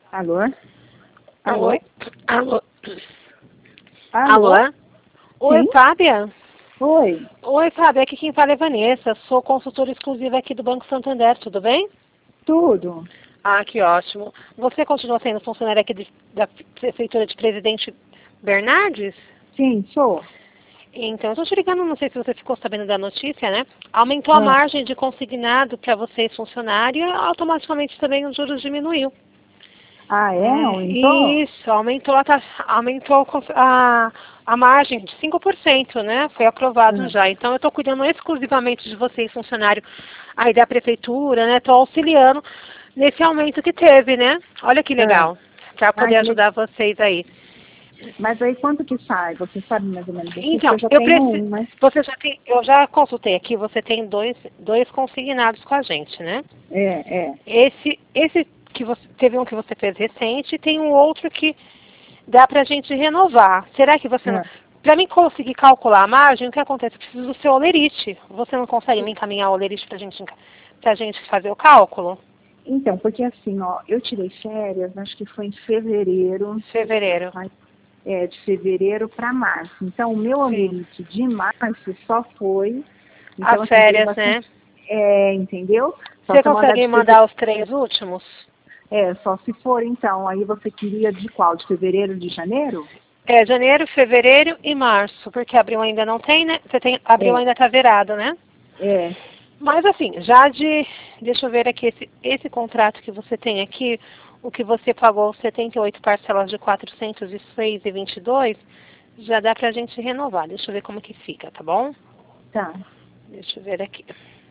Alô? Alô? Oi? Alô? Alô? Alô? Oi, Sim? Fábia? Oi. Oi, Fábia. Aqui quem fala é Vanessa. Sou consultora exclusiva aqui do Banco Santander. Tudo bem? Tudo? Ah, que ótimo. Você continua sendo funcionária aqui da Prefeitura de Presidente Bernardes? Sim, sou. Então, eu estou te ligando, não sei se você ficou sabendo da notícia, né? Aumentou a Ah, margem de consignado para vocês, funcionário, e automaticamente também os juros diminuiu. é? Aumentou? Isso, aumentou, aumentou a margem de 5%, né? Foi aprovado Ah, já. Então, eu estou cuidando exclusivamente de vocês, funcionário aí da prefeitura, né? Estou auxiliando nesse aumento que teve, né? Olha que ah. legal, para Ai, poder que legal. ajudar vocês aí. Mas aí quanto que sai? Você sabe mais ou menos assim? Porque Então, eu já eu tenho preciso. um, né? Você já tem, eu já consultei aqui, você tem dois consignados com a gente, né? É. Esse que você teve um que você fez recente e tem um outro que dá pra gente renovar. Será que você não. Ah. Para mim conseguir calcular a margem, o que acontece? Eu preciso do seu olerite. Você não consegue me encaminhar o olerite pra gente fazer o cálculo? Então, porque assim, ó, eu tirei férias, acho que foi em fevereiro, Fevereiro. mas, de fevereiro para março. Então, o meu Sim. holerite de março só foi, então As assim, veio férias, né? bastante, entendeu? Só Você se eu mandar consegue me de fevereiro. mandar os 3 últimos? Só se for, então. Aí você queria de qual? De fevereiro, de janeiro? É, janeiro, fevereiro e março, porque abril ainda não tem, né? Abril É, ainda tá virado, né? é. Mas assim, deixa eu ver aqui, esse contrato que você tem aqui, o que você pagou 78 parcelas de 406,22, já dá pra gente renovar. Deixa eu ver como que fica, tá bom? Tá. Deixa eu ver aqui.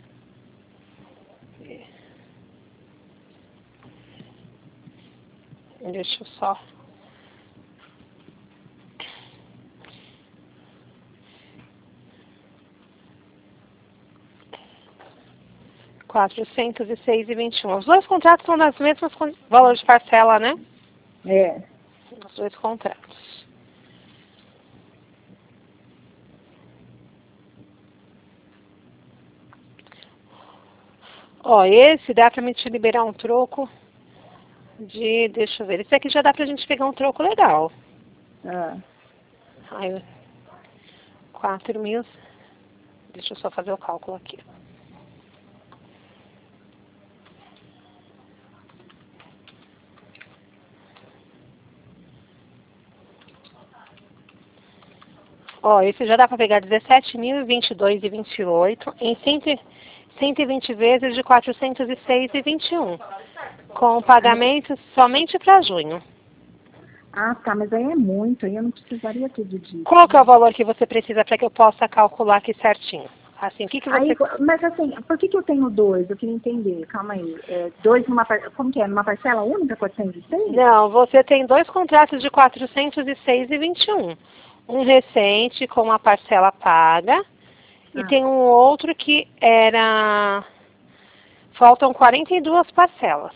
Deixa eu só. R$ 406,21. Os dois contratos são das mesmas valores de parcela, né? É. Os dois contratos. Ó, esse dá pra me te liberar um troco deixa eu ver, esse aqui já dá pra gente pegar um troco legal. Ah, Aí, 4.000, deixa eu só fazer o cálculo aqui. Ó, esse já dá pra pegar 17.022,28 em 120 vezes de 406,21, com pagamento somente para junho. tá, mas aí é muito, aí eu não precisaria tudo Qual disso. que é o valor que você precisa para que eu possa calcular aqui certinho? Assim, o que que Aí, você... mas assim, por que eu tenho dois? Eu queria entender, calma aí. Dois como que é? Numa parcela única, 406? Não, você tem dois contratos de 406,21. Um recente com uma parcela paga e Ah, tem um outro que era... Faltam 42 parcelas.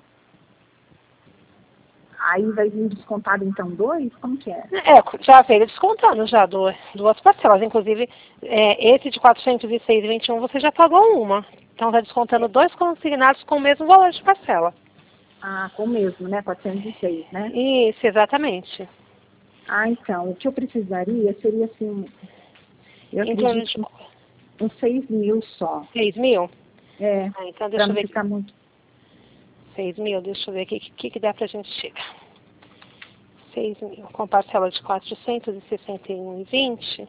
aí vai vir descontado então dois? Como que é? É, já veio descontando já duas parcelas. Inclusive, esse de 406,21 você já pagou uma. Então está descontando É, dois consignados com o mesmo valor de parcela. com o mesmo, né? 406, né? Isso, exatamente. Então, o que eu precisaria seria assim, eu Em torno acredito de que uns 6.000 só. 6.000? É, Ah, então para deixa eu não ver aqui. ficar muito. 6.000, deixa eu ver aqui o que dá pra gente chegar. 6.000, com parcela de 461,20.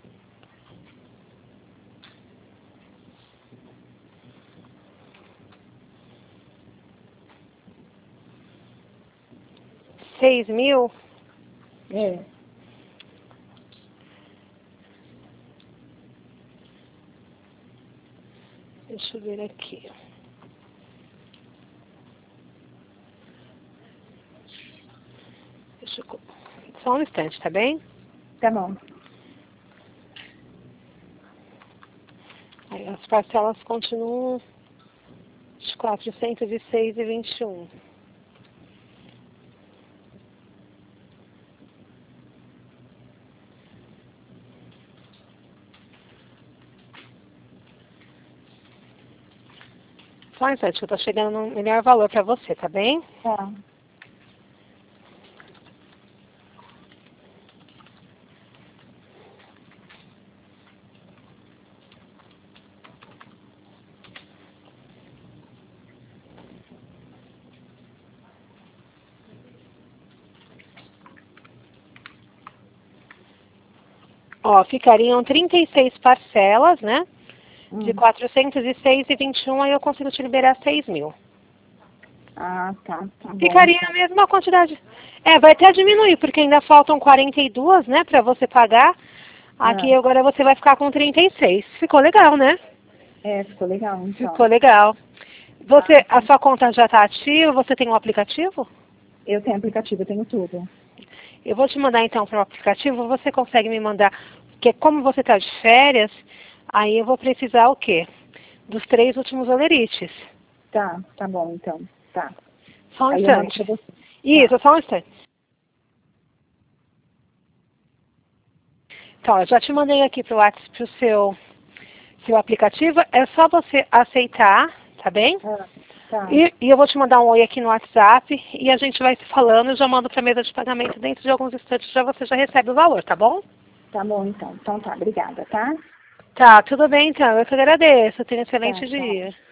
Seis mil, É, deixa eu ver aqui. Deixa eu... Só um instante, tá bem? tá bom. Aí as parcelas continuam de 406,21. Só um instante, que eu tô chegando no melhor valor pra você, tá bem? Tá. Ó, ficariam 36 parcelas, né? De 406,21, aí eu consigo te liberar 6.000. Ah, tá bom. Ficaria a mesma quantidade. Vai até diminuir, porque ainda faltam 42, né, para você pagar. Aqui agora você vai ficar com 36. Ficou legal, né? Ficou legal, então. Ficou legal. A sua conta já está ativa? Você tem um aplicativo? Eu tenho aplicativo, eu tenho tudo. Eu vou te mandar então para o aplicativo. Você consegue me mandar, porque como você está de férias, aí eu vou precisar o quê? Dos 3 últimos olerites. Tá bom, então. Tá. Só um aí instante. Eu mando pra você. Isso, só um instante. Então, eu já te mandei aqui para o WhatsApp pro seu aplicativo. É só você aceitar, tá bem? Tá. E eu vou te mandar um oi aqui no WhatsApp e a gente vai se falando. Eu já mando para a mesa de pagamento dentro de alguns instantes. Você já recebe o valor, tá bom? Tá bom, então. Então tá, obrigada, tá? Tá, tudo bem então. Eu que agradeço. Tenha um excelente dia.